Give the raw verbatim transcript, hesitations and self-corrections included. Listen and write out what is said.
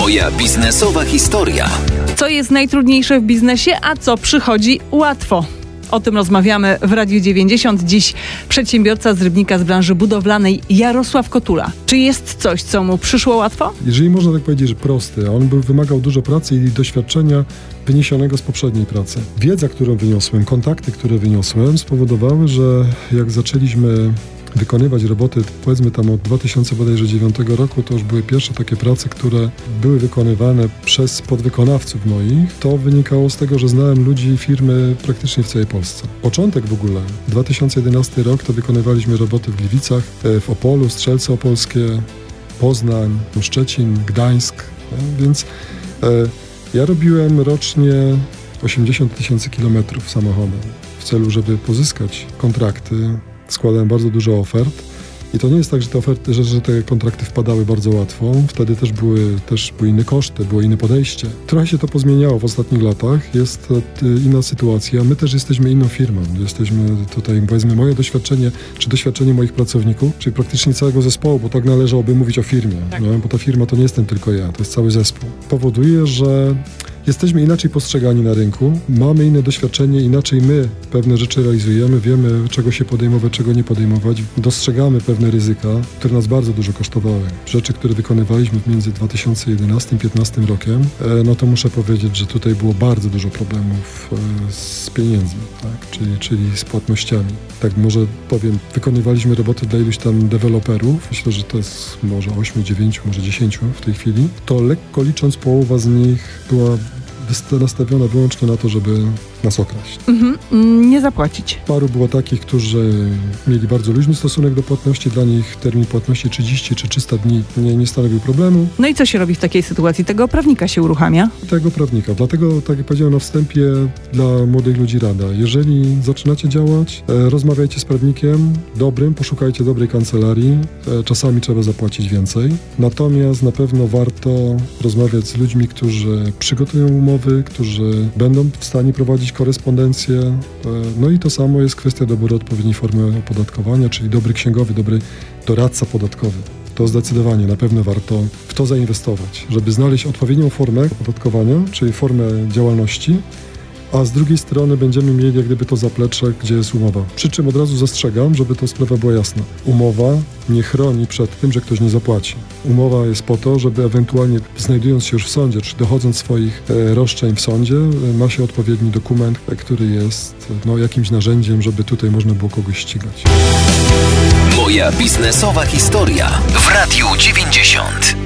Moja biznesowa historia. Co jest najtrudniejsze w biznesie, a co przychodzi łatwo? O tym rozmawiamy w Radiu dziewięćdziesiąt. Dziś przedsiębiorca z Rybnika z branży budowlanej Jarosław Kotula. Czy jest coś, co mu przyszło łatwo? Jeżeli można tak powiedzieć, że prosty, a on był, wymagał dużo pracy i doświadczenia wyniesionego z poprzedniej pracy. Wiedza, którą wyniosłem, kontakty, które wyniosłem, spowodowały, że jak zaczęliśmy wykonywać roboty, powiedzmy tam od dwa tysiące dziewiątego roku, to już były pierwsze takie prace, które były wykonywane przez podwykonawców moich. To wynikało z tego, że znałem ludzi i firmy praktycznie w całej Polsce. Początek w ogóle, dwa tysiące jedenasty rok, to wykonywaliśmy roboty w Gliwicach, w Opolu, Strzelce Opolskie, Poznań, Szczecin, Gdańsk, więc e, ja robiłem rocznie osiemdziesiąt tysięcy kilometrów samochodem w celu, żeby pozyskać kontrakty. Składałem bardzo dużo ofert i to nie jest tak, że te oferty, że, że te kontrakty wpadały bardzo łatwo. Wtedy też były, też były inne koszty, było inne podejście. Trochę się to pozmieniało w ostatnich latach. Jest inna sytuacja. My też jesteśmy inną firmą. Jesteśmy tutaj, powiedzmy, moje doświadczenie, czy doświadczenie moich pracowników, czyli praktycznie całego zespołu, bo tak należałoby mówić o firmie. Tak. No, bo ta firma to nie jestem tylko ja, to jest cały zespół. Powoduje, że jesteśmy inaczej postrzegani na rynku, mamy inne doświadczenie, inaczej my pewne rzeczy realizujemy, wiemy, czego się podejmować, czego nie podejmować, dostrzegamy pewne ryzyka, które nas bardzo dużo kosztowały. Rzeczy, które wykonywaliśmy między dwa tysiące jedenastym a dwa tysiące piętnastym rokiem, no to muszę powiedzieć, że tutaj było bardzo dużo problemów z pieniędzmi, tak? czyli, czyli z płatnościami. Tak może powiem, wykonywaliśmy roboty dla iluś tam deweloperów, myślę, że to jest może ośmiu, dziewięciu, może dziesięciu w tej chwili, to lekko licząc połowa z nich była nastawiona wyłącznie na to, żeby nas okraść. Mhm. Nie zapłacić. Paru było takich, którzy mieli bardzo luźny stosunek do płatności. Dla nich termin płatności trzydzieści czy trzysta dni nie, nie stanowił problemu. No i co się robi w takiej sytuacji? Tego prawnika się uruchamia? Tego prawnika. Dlatego, tak jak powiedziałem na wstępie, dla młodych ludzi rada. Jeżeli zaczynacie działać, e, rozmawiajcie z prawnikiem dobrym, poszukajcie dobrej kancelarii. E, czasami trzeba zapłacić więcej. Natomiast na pewno warto rozmawiać z ludźmi, którzy przygotują umowy, którzy będą w stanie prowadzić korespondencję. No i to samo jest kwestia doboru odpowiedniej formy opodatkowania, czyli dobry księgowy, dobry doradca podatkowy. To zdecydowanie na pewno warto w to zainwestować, żeby znaleźć odpowiednią formę opodatkowania, czyli formę działalności, a z drugiej strony będziemy mieli jak gdyby to zaplecze, gdzie jest umowa. Przy czym od razu zastrzegam, żeby to sprawa była jasna. Umowa nie chroni przed tym, że ktoś nie zapłaci. Umowa jest po to, żeby ewentualnie znajdując się już w sądzie, czy dochodząc swoich e, roszczeń w sądzie, e, ma się odpowiedni dokument, e, który jest no, jakimś narzędziem, żeby tutaj można było kogoś ścigać. Moja biznesowa historia w Radiu dziewięćdziesiąt.